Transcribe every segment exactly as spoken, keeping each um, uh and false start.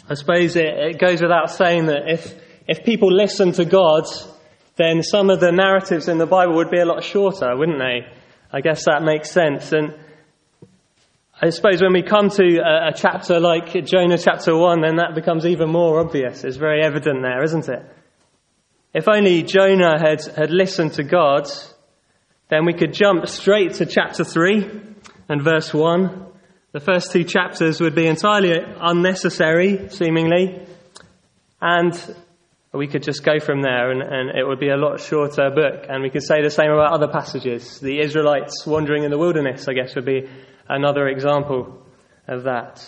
I suppose it, it goes without saying that if, if people listen to God, then some of the narratives in the Bible would be a lot shorter, wouldn't they? I guess that makes sense. And I suppose when we come to a, a chapter like Jonah chapter one, then that becomes even more obvious. It's very evident there, isn't it? If only Jonah had, had listened to God, then we could jump straight to chapter three and verse one. The first two chapters would be entirely unnecessary, seemingly, and we could just go from there, and, and it would be a lot shorter book. And we could say the same about other passages. The Israelites wandering in the wilderness, I guess, would be another example of that.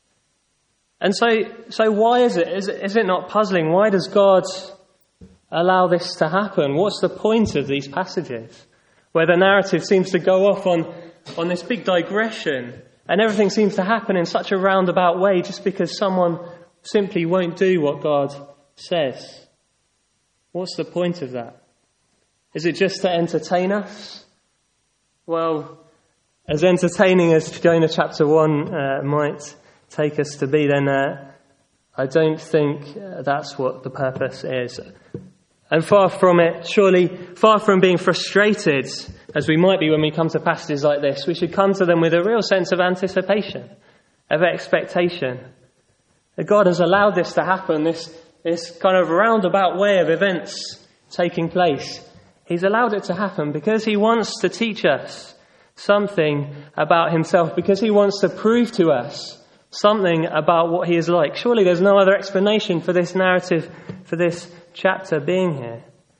And so, so why is it? Is, it? is it not puzzling? Why does God allow this to happen? What's the point of these passages, where the narrative seems to go off on, on this big digression, and everything seems to happen in such a roundabout way just because someone simply won't do what God says? What's the point of that? Is it just to entertain us? Well, as entertaining as Jonah chapter one uh, might take us to be, then uh, I don't think uh, that's what the purpose is. And far from it, surely, far from being frustrated, as we might be when we come to passages like this, we should come to them with a real sense of anticipation, of expectation. That God has allowed this to happen, this, this kind of roundabout way of events taking place. He's allowed it to happen because he wants to teach us something about himself, because he wants to prove to us something about what he is like. Surely there's no other explanation for this narrative, for this chapter being here.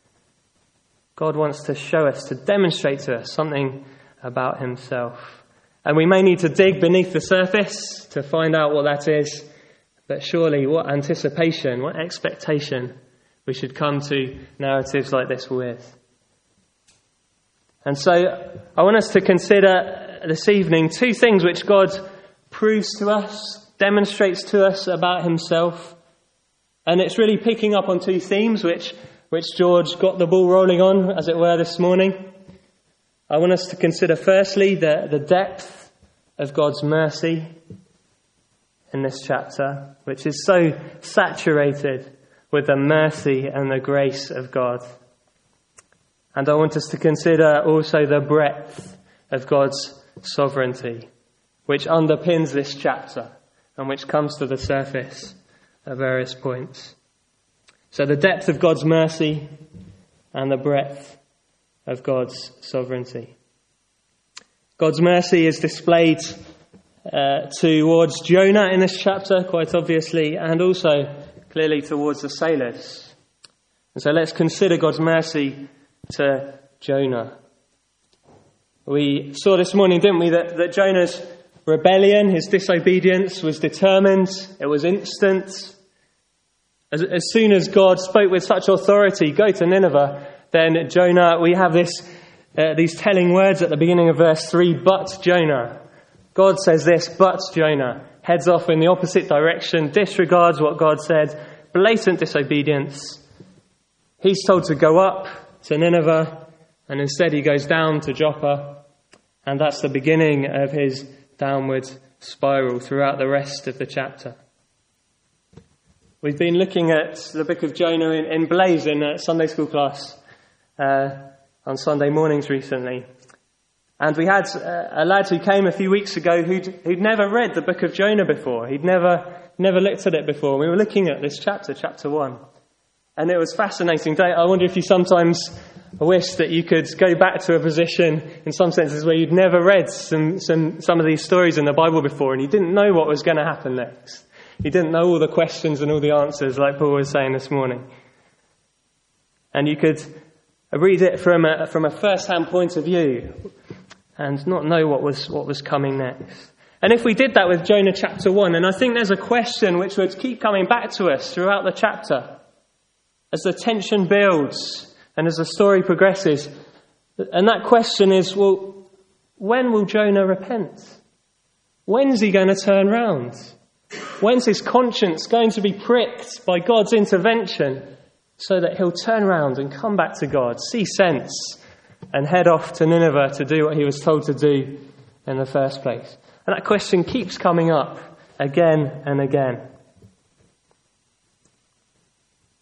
God wants to show us, to demonstrate to us something about himself. And we may need to dig beneath the surface to find out what that is. But surely what anticipation, what expectation we should come to narratives like this with. And so I want us to consider this evening two things which God proves to us, demonstrates to us about himself. And it's really picking up on two themes which, which George got the ball rolling on, as it were, this morning. I want us to consider firstly the, the depth of God's mercy in this chapter, which is so saturated with the mercy and the grace of God. And I want us to consider also the breadth of God's sovereignty, which underpins this chapter and which comes to the surface at various points. So the depth of God's mercy and the breadth of God's sovereignty. God's mercy is displayed uh, towards Jonah in this chapter, quite obviously, and also clearly towards the sailors. And so let's consider God's mercy to Jonah. We saw this morning, didn't we, that, that Jonah's rebellion, his disobedience was determined, it was instant. As, as soon as God spoke with such authority, go to Nineveh, then Jonah, we have this uh, these telling words at the beginning of verse three, but Jonah. God says this, but Jonah, heads off in the opposite direction, disregards what God said, blatant disobedience. He's told to go up to Nineveh, and instead he goes down to Joppa, and that's the beginning of his downward spiral throughout the rest of the chapter. We've been looking at the book of Jonah in, in Blaze in a Sunday school class uh, on Sunday mornings recently. And we had uh, a lad who came a few weeks ago who'd, who'd never read the book of Jonah before. He'd never never looked at it before. We were looking at this chapter, chapter one. And it was fascinating. I wonder if you sometimes wish that you could go back to a position, in some senses, where you'd never read some, some, some of these stories in the Bible before and you didn't know what was going to happen next. You didn't know all the questions and all the answers, like Paul was saying this morning. And you could read it from a, from a first-hand point of view and not know what was, what was coming next. And if we did that with Jonah chapter one, and I think there's a question which would keep coming back to us throughout the chapter, as the tension builds and as the story progresses. And that question is, well, when will Jonah repent? When's he going to turn round? When's his conscience going to be pricked by God's intervention so that he'll turn round and come back to God, see sense, and head off to Nineveh to do what he was told to do in the first place? And that question keeps coming up again and again.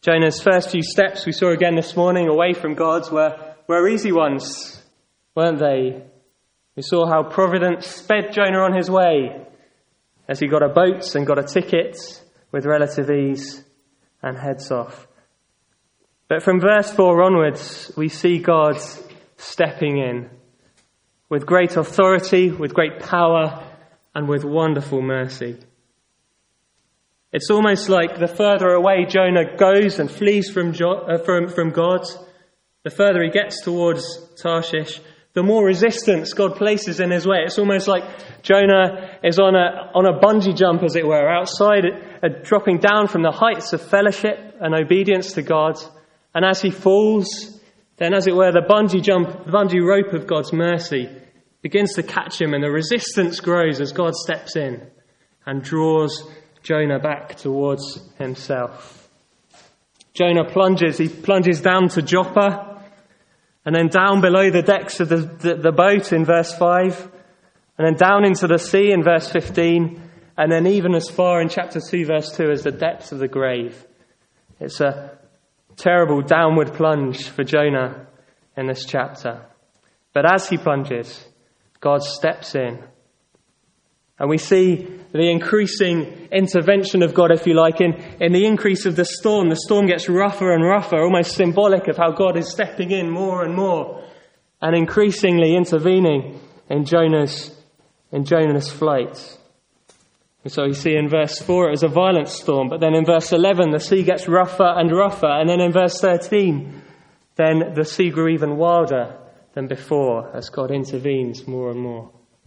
Jonah's first few steps we saw again this morning away from God were, were easy ones, weren't they? We saw how providence sped Jonah on his way as he got a boat and got a ticket with relative ease and heads off. But from verse four onwards, we see God stepping in with great authority, with great power, and with wonderful mercy. It's almost like the further away Jonah goes and flees from, jo- uh, from, from God, the further he gets towards Tarshish, the more resistance God places in his way. It's almost like Jonah is on a on a bungee jump, as it were, outside, uh, dropping down from the heights of fellowship and obedience to God. And as he falls, then, as it were, the bungee jump, the bungee rope of God's mercy begins to catch him, and the resistance grows as God steps in and draws Jonah back towards himself. Jonah plunges, he plunges down to Joppa, and then down below the decks of the, the, the boat in verse five, and then down into the sea in verse fifteen, and then even as far in chapter two, verse two, as the depths of the grave. It's a terrible downward plunge for Jonah in this chapter. But as he plunges, God steps in. And we see the increasing intervention of God, if you like, in, in the increase of the storm. The storm gets rougher and rougher, almost symbolic of how God is stepping in more and more and increasingly intervening in Jonah's, in Jonah's flight. And so you see in verse four, it was a violent storm. But then in verse eleven, the sea gets rougher and rougher. And then in verse thirteen, then the sea grew even wilder than before as God intervenes more and more.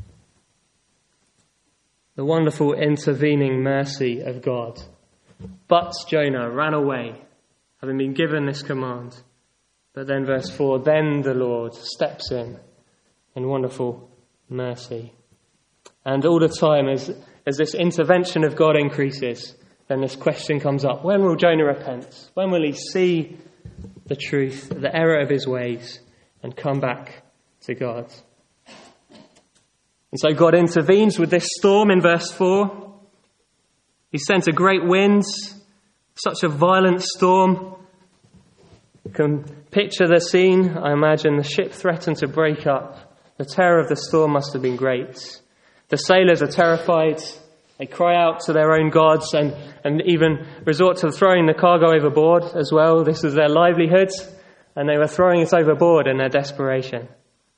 The wonderful intervening mercy of God. But Jonah ran away, having been given this command. But then verse four, then the Lord steps in in wonderful mercy. And all the time as, as this intervention of God increases, then this question comes up. When will Jonah repent? When will he see the truth, the error of his ways, and come back to God? And so God intervenes with this storm in verse four. He sent a great wind, such a violent storm. You can picture the scene. I imagine the ship threatened to break up. The terror of the storm must have been great. The sailors are terrified. They cry out to their own gods and, and even resort to throwing the cargo overboard as well. This is their livelihood, and they were throwing it overboard in their desperation.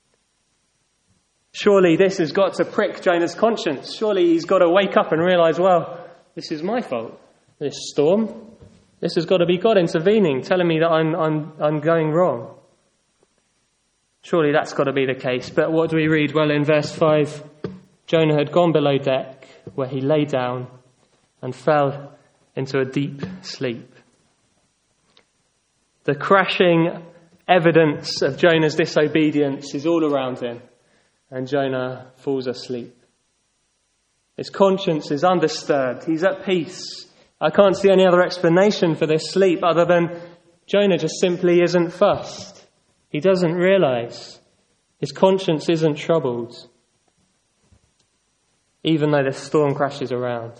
Surely this has got to prick Jonah's conscience. Surely he's got to wake up and realise, well, this is my fault. This storm, this has got to be God intervening, telling me that I'm I'm I'm going wrong. Surely that's got to be the case. But what do we read? Well, in verse five, Jonah had gone below deck, where he lay down and fell into a deep sleep. The crashing evidence of Jonah's disobedience is all around him. And Jonah falls asleep. His conscience is undisturbed. He's at peace. I can't see any other explanation for this sleep other than Jonah just simply isn't fussed. He doesn't realise. His conscience isn't troubled, even though the storm crashes around.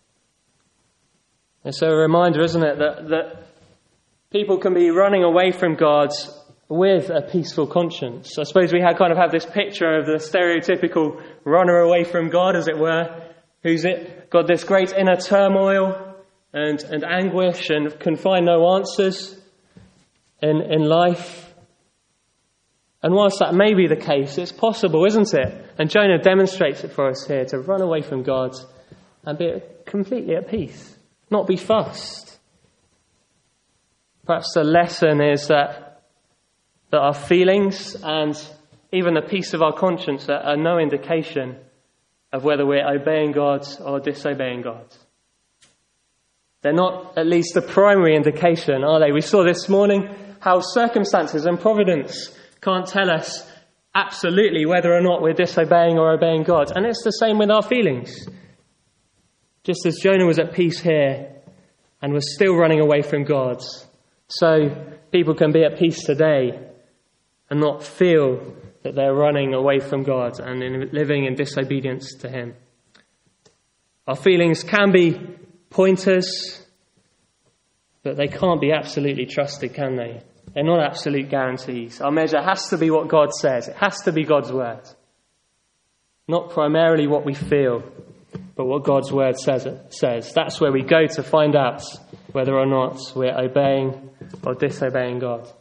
And so a reminder, isn't it, that, that people can be running away from God with a peaceful conscience. I suppose we had kind of have this picture of the stereotypical runner away from God, as it were, who's it got this great inner turmoil and, and anguish and can find no answers in, in life. And whilst that may be the case, it's possible, isn't it? And Jonah demonstrates it for us here, to run away from God and be completely at peace, not be fussed. Perhaps the lesson is that that our feelings and even the peace of our conscience are, are no indication of whether we're obeying God or disobeying God. They're not at least the primary indication, are they? We saw this morning how circumstances and providence can't tell us absolutely whether or not we're disobeying or obeying God. And it's the same with our feelings. Just as Jonah was at peace here and was still running away from God, so people can be at peace today and not feel that they're running away from God and in living in disobedience to Him. Our feelings can be pointers, But they can't be absolutely trusted, can they? They're not absolute guarantees. Our measure has to be what God says. It has to be God's word. Not primarily what we feel, but what God's word says. says. That's where we go to find out whether or not we're obeying or disobeying God.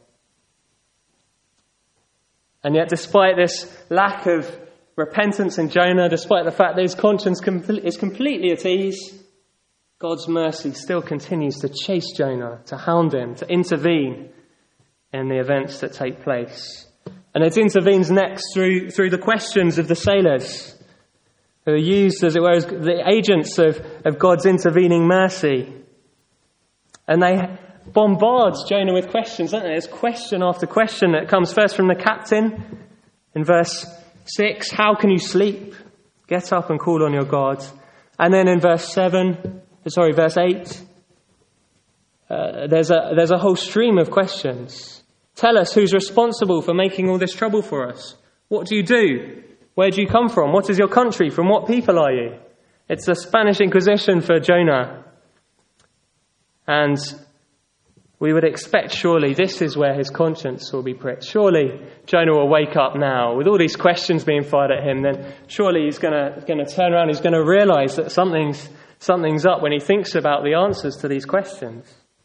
And yet, despite this lack of repentance in Jonah, despite the fact that his conscience is completely at ease, God's mercy still continues to chase Jonah, to hound him, to intervene in the events that take place. And it intervenes next through through the questions of the sailors, who are used, as it were, as the agents of, of God's intervening mercy. And they bombard Jonah with questions, don't they? There's question after question that comes first from the captain in verse six. How can you sleep? Get up and call on your God. And then in verse seven, sorry, verse eight, uh, there's a there's a whole stream of questions. Tell us who's responsible for making all this trouble for us. What do you do? Where do you come from? What is your country? From what people are you? It's the Spanish Inquisition for Jonah. And we would expect, surely, this is where his conscience will be pricked. Surely Jonah will wake up now with all these questions being fired at him. Then surely he's going to going to turn around. He's going to realise that something's something's up when he thinks about the answers to these questions.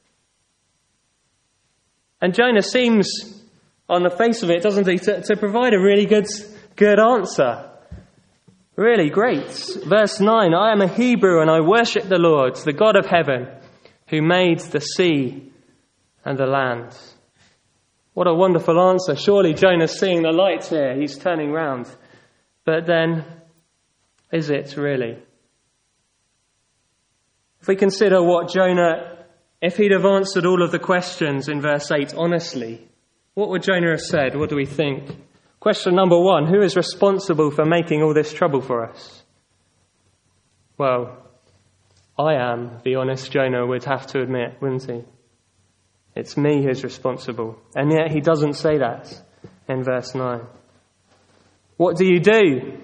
And Jonah seems, on the face of it, doesn't he, to, to provide a really good, good answer. Really great. Verse nine, I am a Hebrew and I worship the Lord, the God of heaven, who made the sea and the land. What a wonderful answer. Surely Jonah's seeing the light here. He's turning round. But then, is it really? If we consider what Jonah, if he'd have answered all of the questions in verse eight honestly, what would Jonah have said? What do we think? Question number one, who is responsible for making all this trouble for us? Well, I am, the honest Jonah would have to admit, wouldn't he? It's me who's responsible. And yet he doesn't say that in verse nine. What do you do?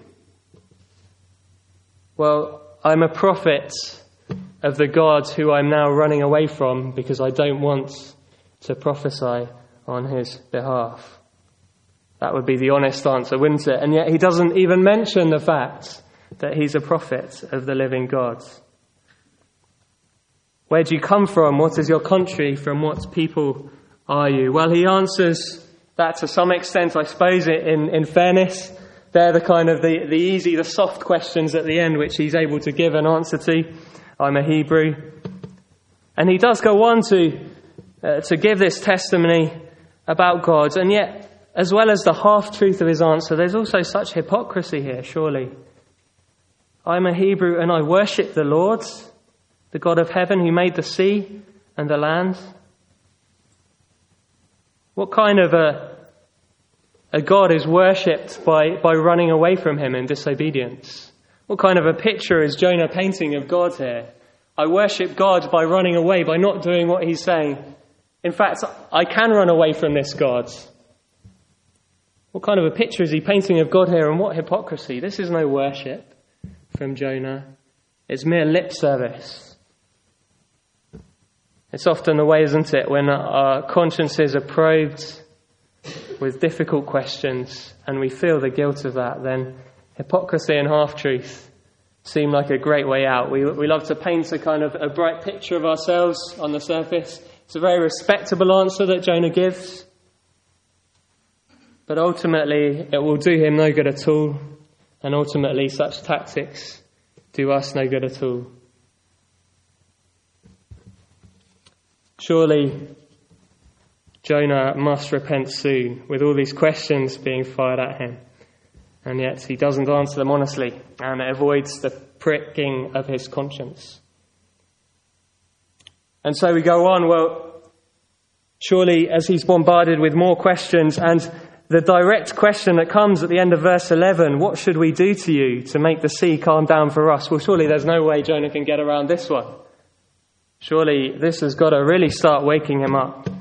Well, I'm a prophet of the God who I'm now running away from because I don't want to prophesy on his behalf. That would be the honest answer, wouldn't it? And yet he doesn't even mention the fact that he's a prophet of the living God. Where do you come from? What is your country? From what people are you? Well, he answers that to some extent, I suppose, in, in fairness. They're the kind of the, the easy, the soft questions at the end, which he's able to give an answer to. I'm a Hebrew. And he does go on to, uh, to give this testimony about God. And yet, as well as the half-truth of his answer, there's also such hypocrisy here, surely. I'm a Hebrew and I worship the Lord, the God of heaven who made the sea and the land. What kind of a, a God is worshipped by, by running away from him in disobedience? What kind of a picture is Jonah painting of God here? I worship God by running away, by not doing what he's saying. In fact, I can run away from this God. What kind of a picture is he painting of God here, and what hypocrisy? This is no worship from Jonah. It's mere lip service. It's often the way, isn't it, when our consciences are probed with difficult questions and we feel the guilt of that, then hypocrisy and half-truth seem like a great way out. We we love to paint a kind of a bright picture of ourselves on the surface. It's a very respectable answer that Jonah gives. But ultimately, it will do him no good at all. And ultimately, such tactics do us no good at all. Surely, Jonah must repent soon, with all these questions being fired at him. And yet he doesn't answer them honestly and avoids the pricking of his conscience. And so we go on, well, surely as he's bombarded with more questions and the direct question that comes at the end of verse eleven, what should we do to you to make the sea calm down for us? Well, surely there's no way Jonah can get around this one. Surely this has got to really start waking him up.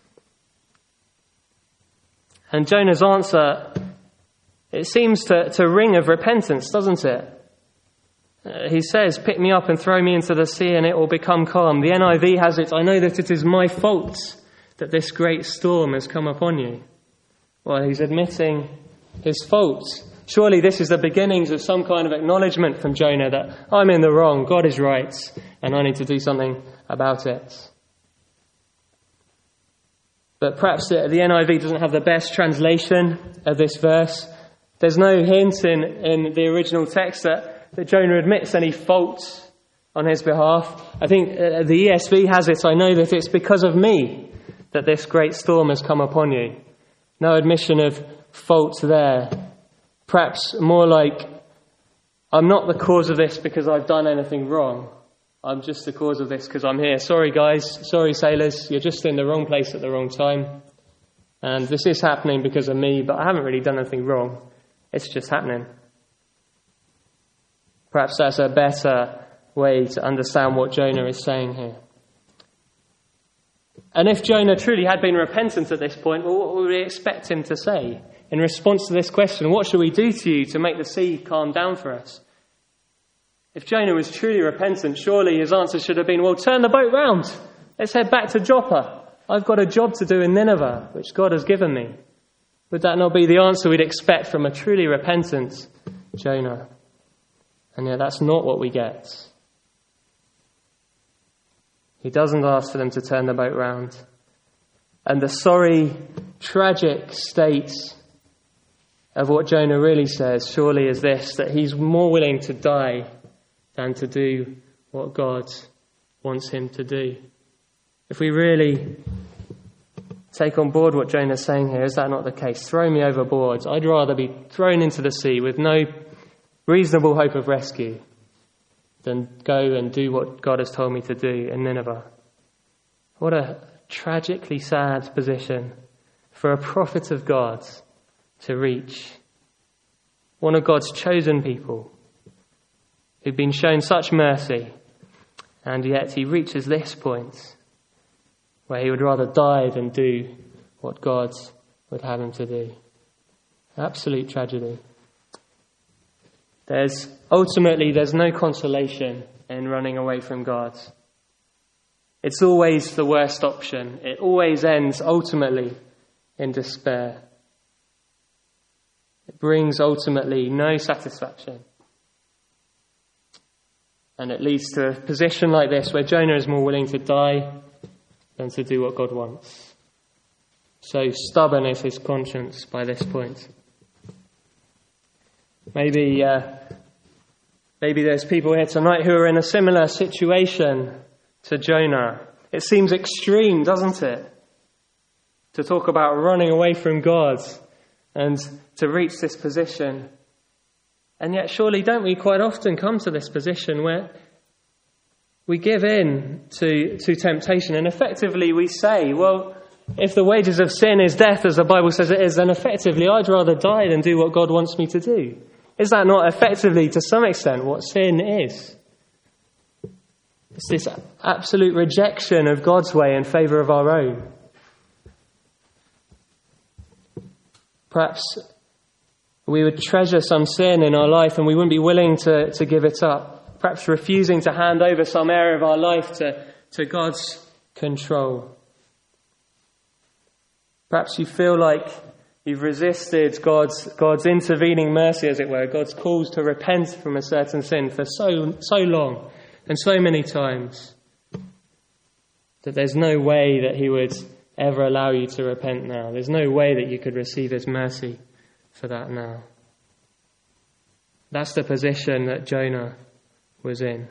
And Jonah's answer, it seems to, to ring of repentance, doesn't it? Uh, he says, pick me up and throw me into the sea and it will become calm. The N I V has it, I know that it is my fault that this great storm has come upon you. Well, he's admitting his fault. Surely this is the beginnings of some kind of acknowledgement from Jonah that I'm in the wrong, God is right, and I need to do something about it. But perhaps the N I V doesn't have the best translation of this verse. There's no hint in, in the original text that, that Jonah admits any fault on his behalf. I think uh, the E S V has it, I know that it's because of me that this great storm has come upon you. No admission of fault there. Perhaps more like, I'm not the cause of this because I've done anything wrong. I'm just the cause of this because I'm here. Sorry guys, sorry sailors, you're just in the wrong place at the wrong time. And this is happening because of me, but I haven't really done anything wrong. It's just happening. Perhaps that's a better way to understand what Jonah is saying here. And if Jonah truly had been repentant at this point, well, what would we expect him to say? In response to this question, what shall we do to you to make the sea calm down for us? If Jonah was truly repentant, surely his answer should have been, well, turn the boat round. Let's head back to Joppa. I've got a job to do in Nineveh, which God has given me. Would that not be the answer we'd expect from a truly repentant Jonah? And yet that's not what we get. He doesn't ask for them to turn the boat round. And the sorry, tragic state of what Jonah really says surely is this, that he's more willing to die than to do what God wants him to do. If we really take on board what Jonah's saying here, is that not the case? Throw me overboard. I'd rather be thrown into the sea with no reasonable hope of rescue than go and do what God has told me to do in Nineveh. What a tragically sad position for a prophet of God to reach. One of God's chosen people who've been shown such mercy, and yet he reaches this point where he would rather die than do what God would have him to do. Absolute tragedy. There's ultimately there's no consolation in running away from God. It's always the worst option. It always ends ultimately in despair. It brings ultimately no satisfaction. And it leads to a position like this where Jonah is more willing to die than to do what God wants. So stubborn is his conscience by this point. Maybe uh, maybe there's people here tonight who are in a similar situation to Jonah. It seems extreme, doesn't it? To talk about running away from God and to reach this position. And yet surely don't we quite often come to this position where we give in to, to temptation and effectively we say, well, if the wages of sin is death, as the Bible says it is, then effectively I'd rather die than do what God wants me to do. Is that not effectively, to some extent, what sin is? It's this absolute rejection of God's way in favour of our own. Perhaps we would treasure some sin in our life and we wouldn't be willing to, to give it up. Perhaps refusing to hand over some area of our life to, to God's control. Perhaps you feel like you've resisted God's God's intervening mercy, as it were, God's calls to repent from a certain sin for so so long and so many times that there's no way that he would ever allow you to repent now. There's no way that you could receive his mercy for that now. That's the position that Jonah was in.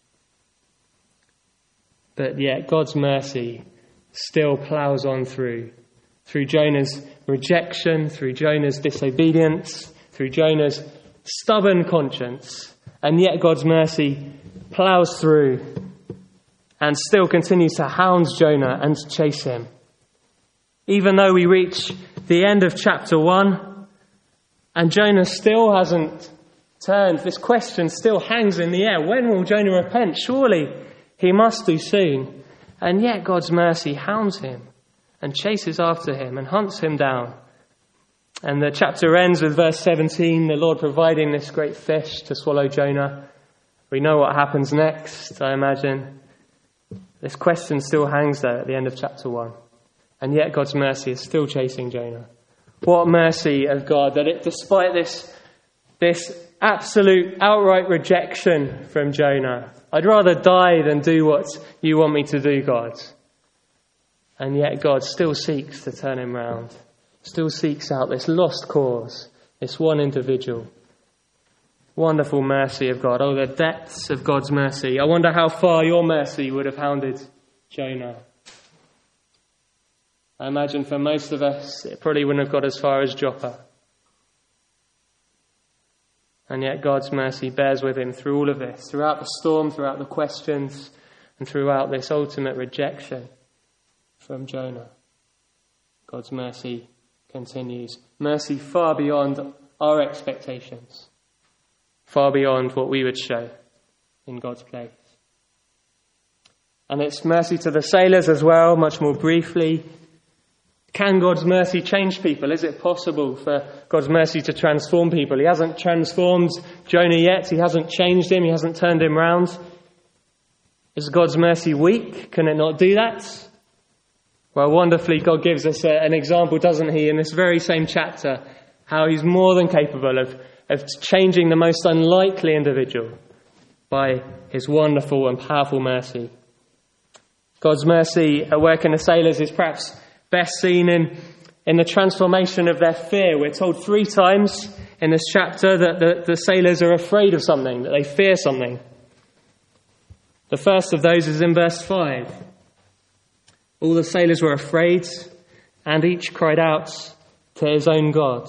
But yet God's mercy still ploughs on through. Through Jonah's rejection, through Jonah's disobedience, through Jonah's stubborn conscience. And yet God's mercy ploughs through and still continues to hound Jonah and to chase him. Even though we reach the end of chapter one and Jonah still hasn't turned, this question still hangs in the air. When will Jonah repent? Surely he must do soon. And yet God's mercy hounds him and chases after him and hunts him down. And the chapter ends with verse seventeen, the Lord providing this great fish to swallow Jonah, We know what happens next, I imagine. This question still hangs there at the end of chapter one. And yet God's mercy is still chasing Jonah. What mercy of God that it, despite this, this absolute outright rejection from Jonah, I'd rather die than do what you want me to do, God. And yet God still seeks to turn him round. Still seeks out this lost cause, this one individual. Wonderful mercy of God. Oh, the depths of God's mercy. I wonder how far your mercy would have hounded Jonah. I imagine for most of us, it probably wouldn't have got as far as Joppa. And yet God's mercy bears with him through all of this, throughout the storm, throughout the questions, and throughout this ultimate rejection from Jonah. God's mercy continues. Mercy far beyond our expectations. Far beyond what we would show in God's place. And it's mercy to the sailors as well, much more briefly. Can God's mercy change people? Is it possible for God's mercy to transform people? He hasn't transformed Jonah yet. He hasn't changed him. He hasn't turned him round. Is God's mercy weak? Can it not do that? Well, wonderfully, God gives us a, an example, doesn't he, in this very same chapter, how he's more than capable of, of changing the most unlikely individual by his wonderful and powerful mercy. God's mercy at work in the sailors is perhaps best seen in, in the transformation of their fear. We're told three times in this chapter that the, the sailors are afraid of something, that they fear something. The first of those is in verse five. All the sailors were afraid, and each cried out to his own God.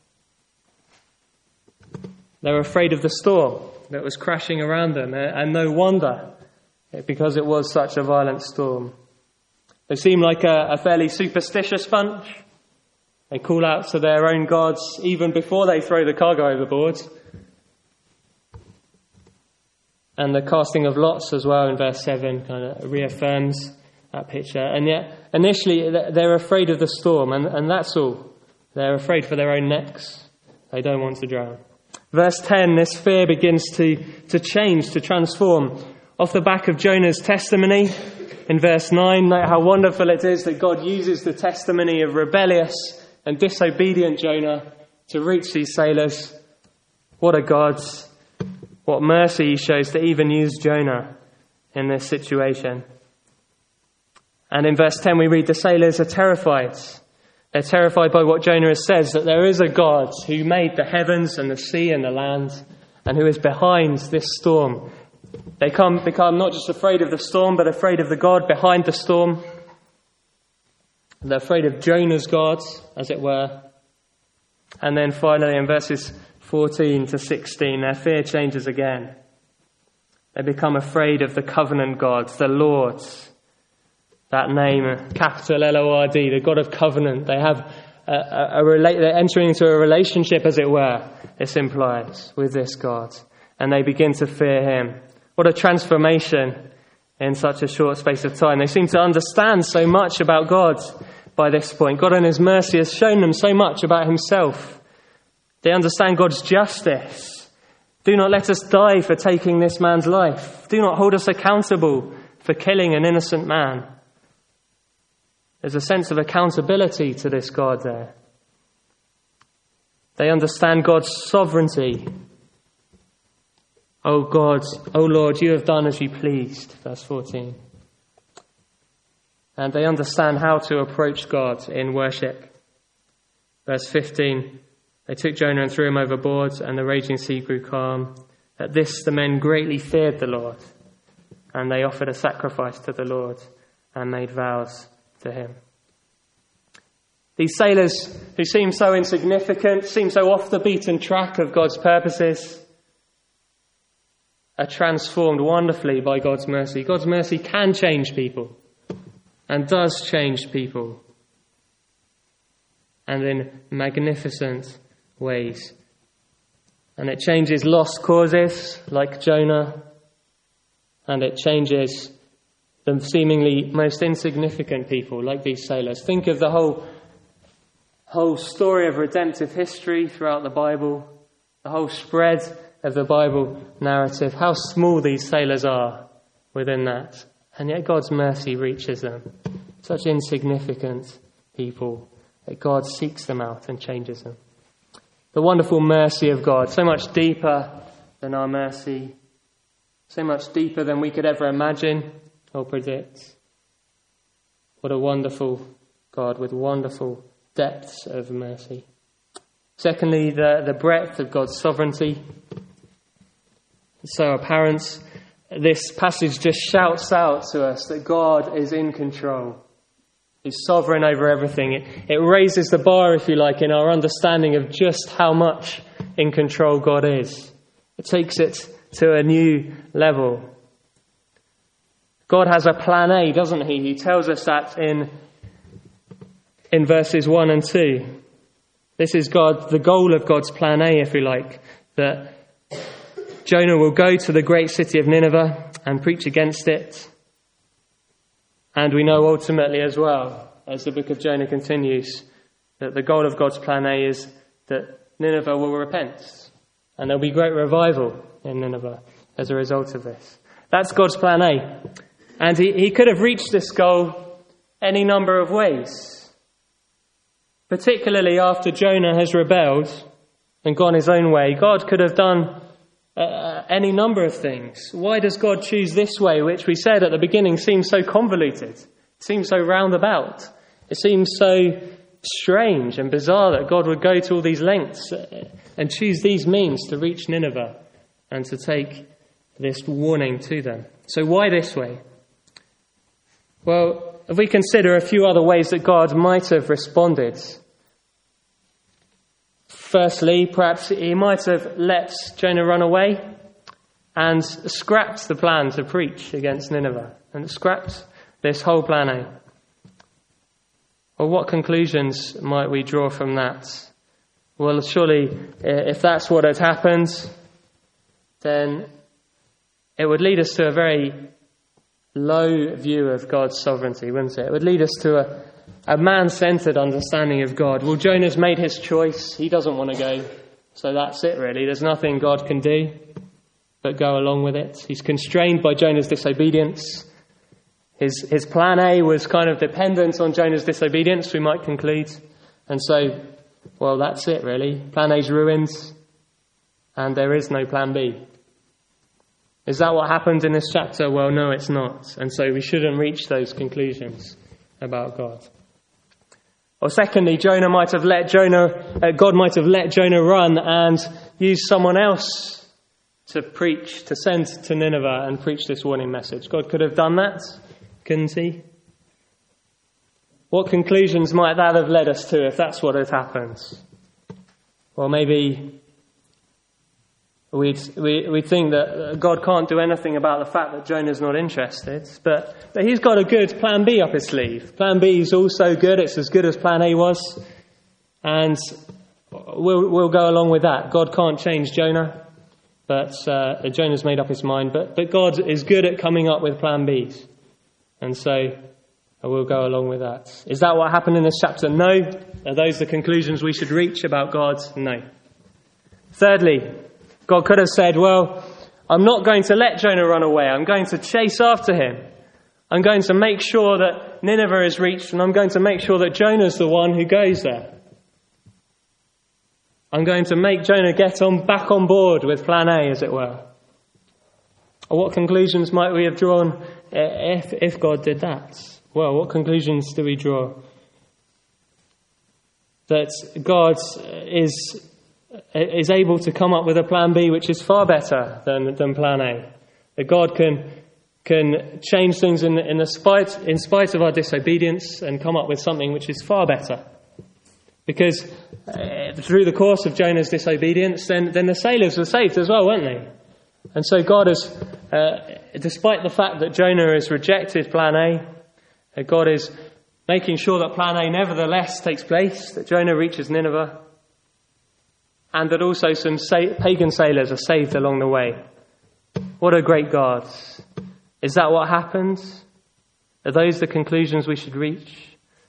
They were afraid of the storm that was crashing around them, and no wonder, because it was such a violent storm. They seem like a, a fairly superstitious bunch. They call out to their own gods even before they throw the cargo overboard. And the casting of lots as well in verse seven kind of reaffirms that picture. And yet, initially, they're afraid of the storm, and, and that's all. They're afraid for their own necks. They don't want to drown. Verse ten, this fear begins to, to change, to transform. Off the back of Jonah's testimony, in verse nine, note how wonderful it is that God uses the testimony of rebellious and disobedient Jonah to reach these sailors. What a God, what mercy he shows to even use Jonah in this situation. And in verse ten we read the sailors are terrified. They're terrified by what Jonah says, that there is a God who made the heavens and the sea and the land and who is behind this storm. They come, become not just afraid of the storm, but afraid of the God behind the storm. They're afraid of Jonah's God, as it were. And then finally in verses fourteen to sixteen, their fear changes again. They become afraid of the covenant God, the Lord. That name, capital L O R D, the God of covenant. They have a, a, a rela- they're entering into a relationship, as it were, this implies, with this God. And they begin to fear him. What a transformation in such a short space of time. They seem to understand so much about God by this point. God in his mercy has shown them so much about himself. They understand God's justice. Do not let us die for taking this man's life. Do not hold us accountable for killing an innocent man. There's a sense of accountability to this God there. They understand God's sovereignty. Oh God, oh Lord, you have done as you pleased. Verse fourteen. And they understand how to approach God in worship. Verse fifteen. They took Jonah and threw him overboard, and the raging sea grew calm. At this the men greatly feared the Lord, and they offered a sacrifice to the Lord and made vows to him. These sailors who seem so insignificant, seem so off the beaten track of God's purposes, are transformed wonderfully by God's mercy. God's mercy can change people and does change people, and in magnificent ways. And it changes lost causes like Jonah, and it changes the seemingly most insignificant people like these sailors. Think of the whole whole story of redemptive history throughout the Bible, the whole spread of the Bible narrative, how small these sailors are within that. And yet God's mercy reaches them. Such insignificant people that God seeks them out and changes them. The wonderful mercy of God, so much deeper than our mercy, so much deeper than we could ever imagine or predict. What a wonderful God with wonderful depths of mercy. Secondly, the, the breadth of God's sovereignty. So apparent, this passage just shouts out to us that God is in control. He's sovereign over everything. It, it raises the bar, if you like, in our understanding of just how much in control God is. It takes it to a new level. God has a plan A, doesn't he? He tells us that in, in verses one and two. This is God, the goal of God's plan A, if you like, that Jonah will go to the great city of Nineveh and preach against it. And we know ultimately as well, as the book of Jonah continues, that the goal of God's plan A is that Nineveh will repent. And there'll be great revival in Nineveh as a result of this. That's God's plan A. And he, he could have reached this goal any number of ways. Particularly after Jonah has rebelled and gone his own way. God could have done uh, any number of things. Why does God choose this way, which we said at the beginning seems so convoluted? It seems so roundabout. It seems so strange and bizarre that God would go to all these lengths and choose these means to reach Nineveh and to take this warning to them. So why this way? Well, if we consider a few other ways that God might have responded. Firstly, perhaps he might have let Jonah run away and scrapped the plan to preach against Nineveh and scrapped this whole plan A. Well, what conclusions might we draw from that? Well, surely if that's what had happened, then it would lead us to a very low view of God's sovereignty, wouldn't it? It would lead us to a, a man-centered understanding of God. Well, Jonah's made his choice. He doesn't want to go. So that's it, really. There's nothing God can do but go along with it. He's constrained by Jonah's disobedience. His, his plan A was kind of dependent on Jonah's disobedience, we might conclude. And so, well, that's it, really. Plan A's ruined, and there is no plan B. Is that what happened in this chapter? Well, no, it's not. And so we shouldn't reach those conclusions about God. Or secondly, Jonah might have let Jonah, uh, God might have let Jonah run and use someone else to preach, to send to Nineveh and preach this warning message. God could have done that, couldn't he? What conclusions might that have led us to if that's what had happened? Well, maybe We'd, we, we'd think that God can't do anything about the fact that Jonah's not interested, but, but he's got a good plan B up his sleeve. Plan B is also good. It's as good as plan A was. And we'll, we'll go along with that. God can't change Jonah, but uh, Jonah's made up his mind. But, but God is good at coming up with plan Bs. And so we'll go along with that. Is that what happened in this chapter? No. Are those the conclusions we should reach about God? No. Thirdly, God could have said, well, I'm not going to let Jonah run away. I'm going to chase after him. I'm going to make sure that Nineveh is reached, and I'm going to make sure that Jonah's the one who goes there. I'm going to make Jonah get on back on board with plan A, as it were. Or what conclusions might we have drawn if, if God did that? Well, what conclusions do we draw? That God is... is able to come up with a plan B which is far better than, than plan A. That God can can change things in, in, the spite, in spite of our disobedience and come up with something which is far better. Because uh, through the course of Jonah's disobedience, then, then the sailors were saved as well, weren't they? And so God has, uh, despite the fact that Jonah has rejected plan A, uh, God is making sure that plan A nevertheless takes place, that Jonah reaches Nineveh, and that also some sa- pagan sailors are saved along the way. What a great God. Is that what happened? Are those the conclusions we should reach?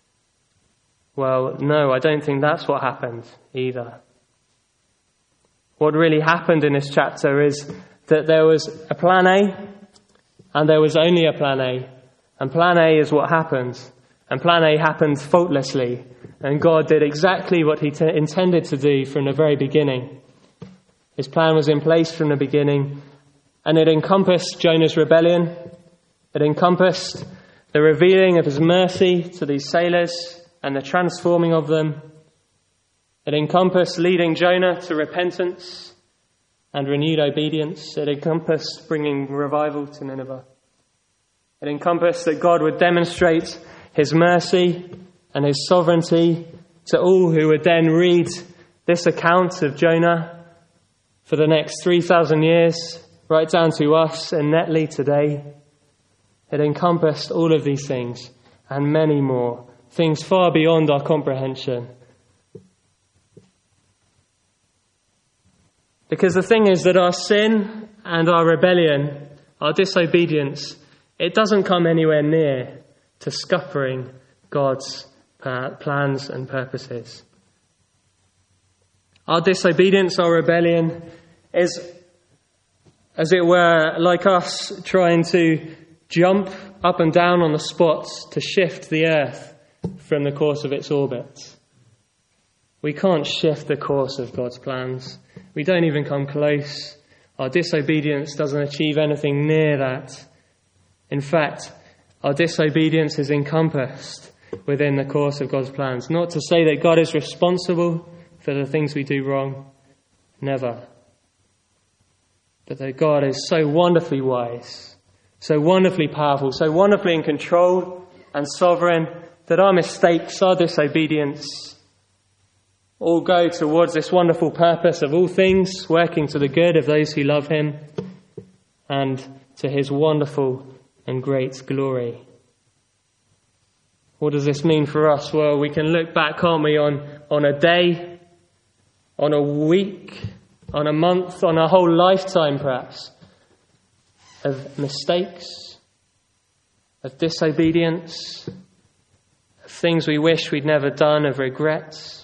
Well, no, I don't think that's what happened either. What really happened in this chapter is that there was a plan A, and there was only a plan A. And plan A is what happened. And plan A happened faultlessly. And God did exactly what he t- intended to do from the very beginning. His plan was in place from the beginning, and it encompassed Jonah's rebellion. It encompassed the revealing of his mercy to these sailors and the transforming of them. It encompassed leading Jonah to repentance and renewed obedience. It encompassed bringing revival to Nineveh. It encompassed that God would demonstrate his mercy and his sovereignty to all who would then read this account of Jonah for the next three thousand years, right down to us in Netley today. It encompassed all of these things and many more, things far beyond our comprehension. Because the thing is that our sin and our rebellion, our disobedience, it doesn't come anywhere near to scuppering God's plans and purposes. Our disobedience, our rebellion, is, as it were, like us trying to jump up and down on the spot to shift the earth from the course of its orbit. We can't shift the course of God's plans. We don't even come close. Our disobedience doesn't achieve anything near that. In fact, our disobedience is encompassed within the course of God's plans. Not to say that God is responsible for the things we do wrong. Never. But that God is so wonderfully wise, so wonderfully powerful, so wonderfully in control and sovereign that our mistakes, our disobedience, all go towards this wonderful purpose of all things working to the good of those who love him and to his wonderful and great glory. What does this mean for us? Well, we can look back, can't we, on, on a day, on a week, on a month, on a whole lifetime perhaps, of mistakes, of disobedience, of things we wish we'd never done, of regrets,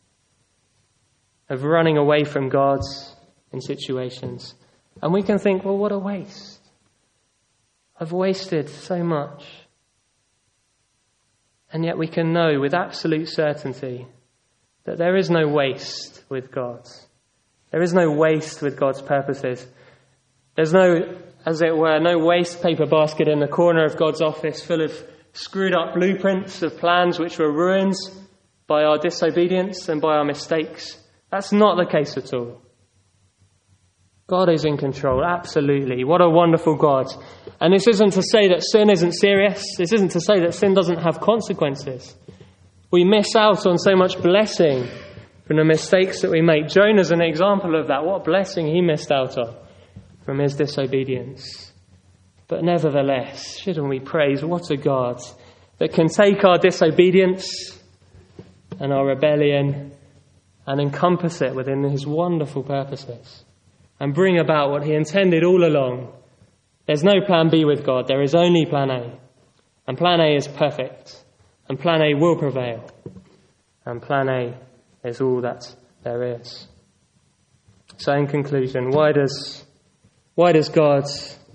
of running away from God in situations. And we can think, well, what a waste. I've wasted so much. And yet we can know with absolute certainty that there is no waste with God. There is no waste with God's purposes. There's no, as it were, no waste paper basket in the corner of God's office full of screwed up blueprints of plans which were ruined by our disobedience and by our mistakes. That's not the case at all. God is in control, absolutely. What a wonderful God. And this isn't to say that sin isn't serious. This isn't to say that sin doesn't have consequences. We miss out on so much blessing from the mistakes that we make. Jonah's an example of that. What blessing he missed out on from his disobedience. But nevertheless, shouldn't we praise what a God that can take our disobedience and our rebellion and encompass it within his wonderful purposes and bring about what he intended all along. There's no plan B with God. There is only plan A. And plan A is perfect. And plan A will prevail. And plan A is all that there is. So in conclusion, why does, why does God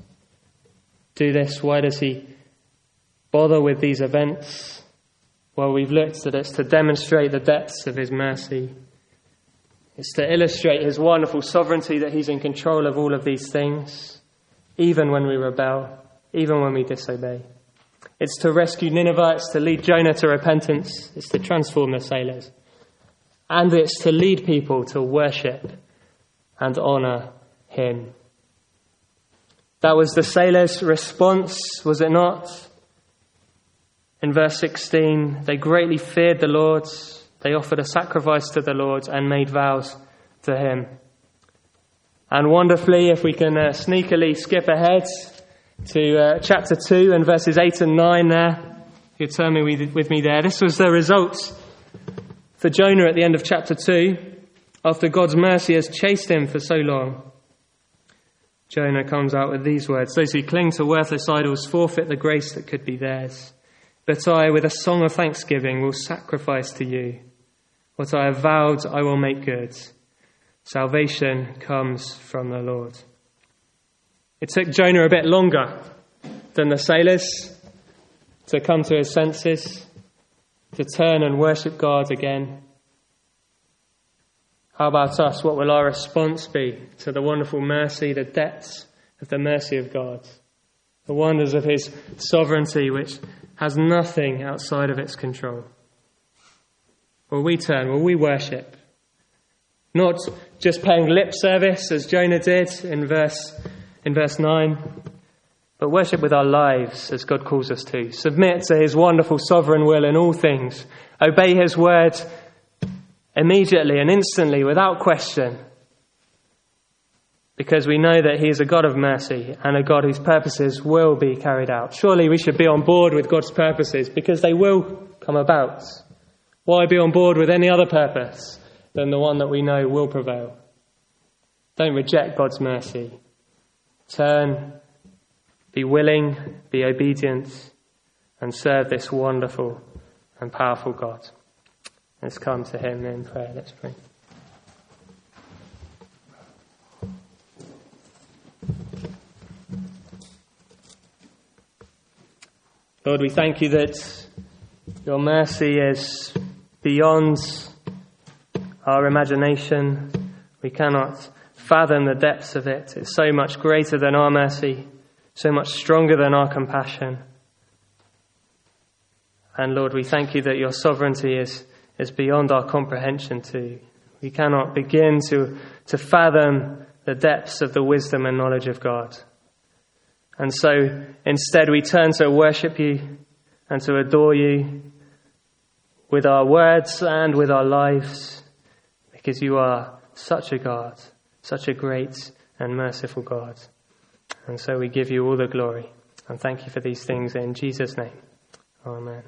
do this? Why does he bother with these events? Well, we've looked at it's to demonstrate the depths of his mercy. It's to illustrate his wonderful sovereignty, that he's in control of all of these things, even when we rebel, even when we disobey. It's to rescue Nineveh, it's to lead Jonah to repentance, it's to transform the sailors. And it's to lead people to worship and honour him. That was the sailors' response, was it not? In verse sixteen, they greatly feared the Lord. They offered a sacrifice to the Lord and made vows to him. And wonderfully, if we can uh, sneakily skip ahead to uh, chapter two and verses eight and nine there, if you turn me with, with me there. This was the result for Jonah at the end of chapter two, after God's mercy has chased him for so long. Jonah comes out with these words: "Those who cling to worthless idols forfeit the grace that could be theirs. But I, with a song of thanksgiving, will sacrifice to you. What I have vowed, I will make good. Salvation comes from the Lord. It took Jonah a bit longer than the sailors to come to his senses, to turn and worship God again. How about us? What will our response be to the wonderful mercy, the depths of the mercy of God, the wonders of his sovereignty, which has nothing outside of its control? Will we turn? Will we worship? Not just paying lip service as Jonah did in verse in verse nine, but worship with our lives as God calls us to. Submit to his wonderful sovereign will in all things. Obey his word immediately and instantly without question, because we know that he is a God of mercy and a God whose purposes will be carried out. Surely we should be on board with God's purposes because they will come about. Why be on board with any other purpose than the one that we know will prevail? Don't reject God's mercy. Turn, be willing, be obedient, and serve this wonderful and powerful God. Let's come to him in prayer. Let's pray. Lord, we thank you that your mercy is beyond our imagination. We cannot fathom the depths of it. It's so much greater than our mercy, so much stronger than our compassion. And Lord, we thank you that your sovereignty is, is beyond our comprehension too. We cannot begin to, to fathom the depths of the wisdom and knowledge of God. And so instead we turn to worship you and to adore you with our words and with our lives, because you are such a God, such a great and merciful God. And so we give you all the glory and thank you for these things in Jesus' name. Amen.